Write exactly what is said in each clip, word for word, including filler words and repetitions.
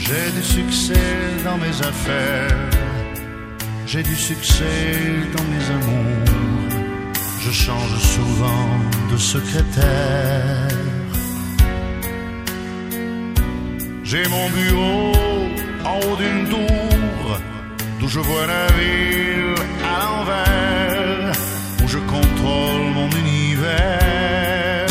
J'ai du succès dans mes affaires, j'ai du succès dans mes amours. Je change souvent de secrétaire. J'ai mon bureau en haut d'une tour, d'où je vois la ville à l'envers, où je contrôle mon univers.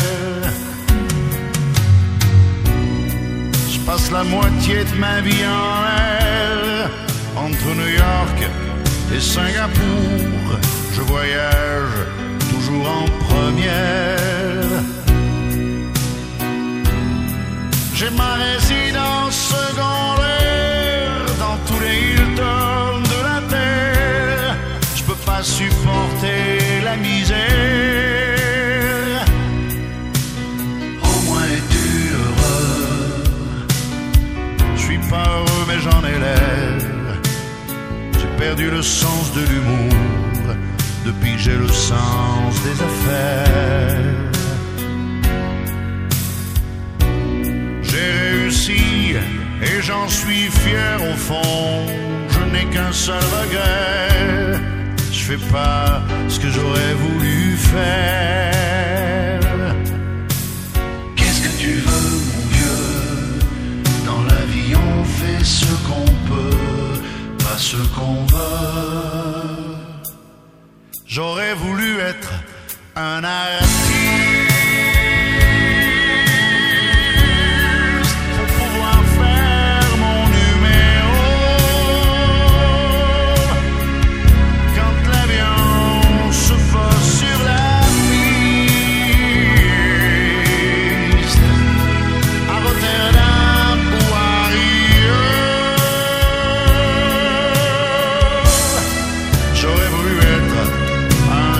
Je passe la moitié de ma vie en l'air, entre New York et Singapour. Je voyage toujours en première. J'ai ma résidence secondaire dans tous les Hilton de la terre. Je peux pas supporter la misère. Au moins es-tu heureux? Je suis pas heureux mais j'en ai l'air. J'ai perdu le sens de l'humour depuis que j'ai le sens des affaires. J'ai réussi et j'en suis fier au fond. Je n'ai qu'un seul regret, je fais pas ce que j'aurais voulu faire. Qu'est-ce que tu veux, mon vieux? Dans la vie on fait ce qu'on peut, pas ce qu'on veut. J'aurais voulu être un artiste pour pouvoir faire mon numéro. Quand l'avion se pose sur la piste, à Rotterdam ou à Rio. J'aurais voulu être un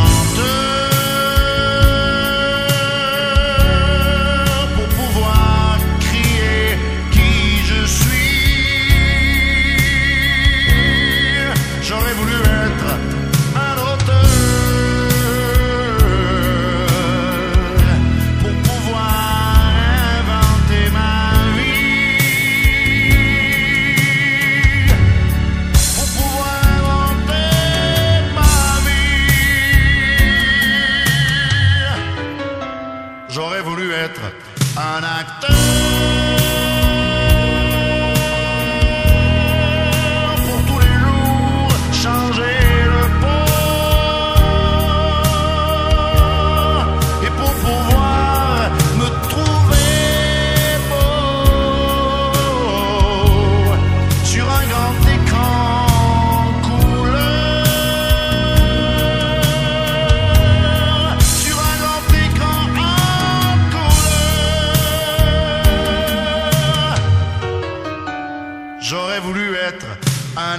chanteur pour pouvoir crier qui je suis. J'aurais voulu être un auteur pour pouvoir inventer ma vie, pour pouvoir inventer ma vie. J'aurais voulu être un acteur pour tous les jours changer le pot et pour pouvoir me trouver beau sur un grand écran couleur, sur un grand écran en couleur. J'aurais voulu être un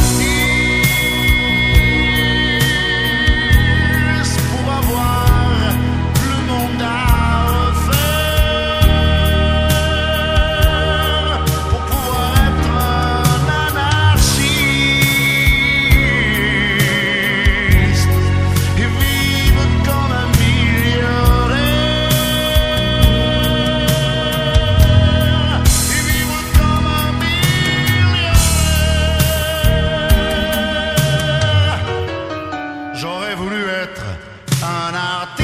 artiste pour avoir le monde à refaire, pour pouvoir être un anarchiste et vivre comme un millionnaire, et vivre comme un millionnaire. J'aurais voulu être un artiste